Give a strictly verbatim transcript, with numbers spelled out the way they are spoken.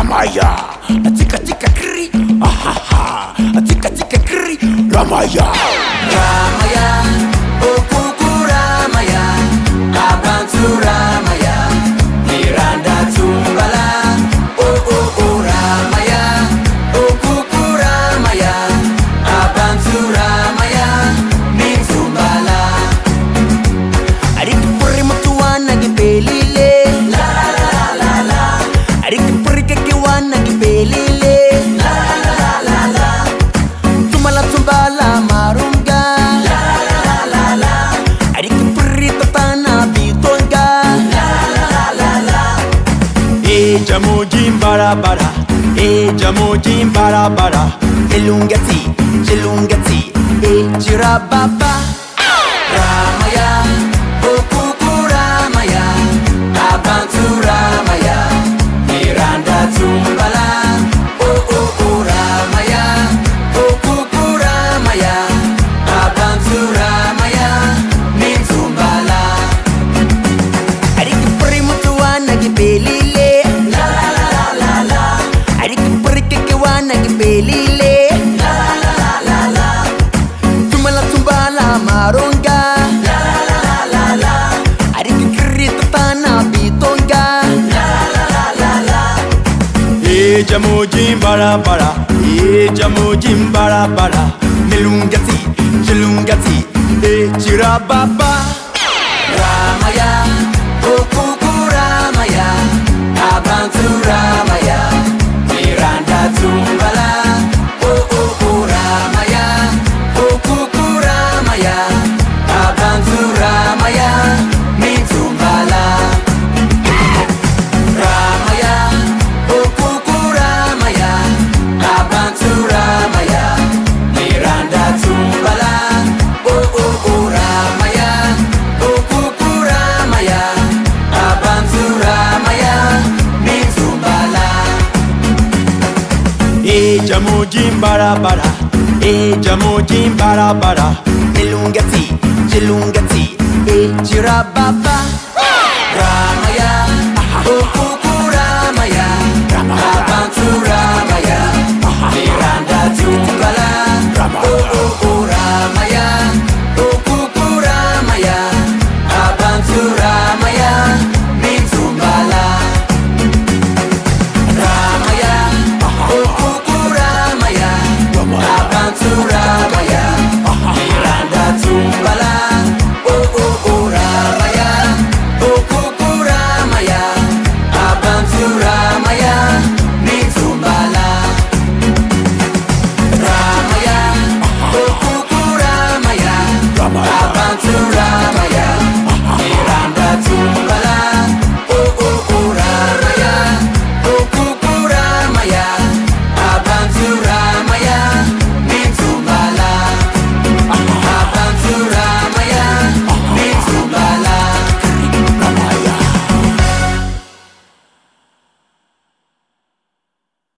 Ramaya, tika tika kri, ahaha, tika tika kri, Ramaya, Ramaya, okuku Ramaya, abantu Ramaya, Miranda tumbala, oh oh oh Ramaya, okuku Ramaya, abantu Ramaya, mintumbala. Adik puri mutuana gipelile, La la la la la, adik puri kekiwana gipelile, la la la la la, tumala tumbala marunga, la la la la la, adik puri tatana bitonga, la la la la la. e jamuji bara bara, e jamuji bara bara, elungati, elungati, e jirababa. Ramaya, okuku Ramaya, abantu Ramaya, Miranda tumbala, oh oh oh Ramaya, okuku Ramaya, abantu Ramaya, mintumbala. Adik puri mutuana gipelile, La la la la la la, adik puri kekiwana gipelile, la la la la la, tumala tumbala marunga, la la la la la, adik kri tatana bitonga, la la la la la. e jamuji bara bara, e jamuji bara bara, melungati, jelungati, e jirababa. Ramaya, okuku Ramaya, abantu Ramaya, Miranda tumbala, oh oh oh Ramaya, okuku Ramaya, abantu Ramaya, mintumbala. Ramaya, okuku Ramaya, abantu Ramaya, Miranda tumbala, oh oh oh Ramaya, okuku Ramaya, abantu Ramaya, mintumbala. E jamuji bara bara, e jamuji bara bara, elungati, jelungati, e jirababa.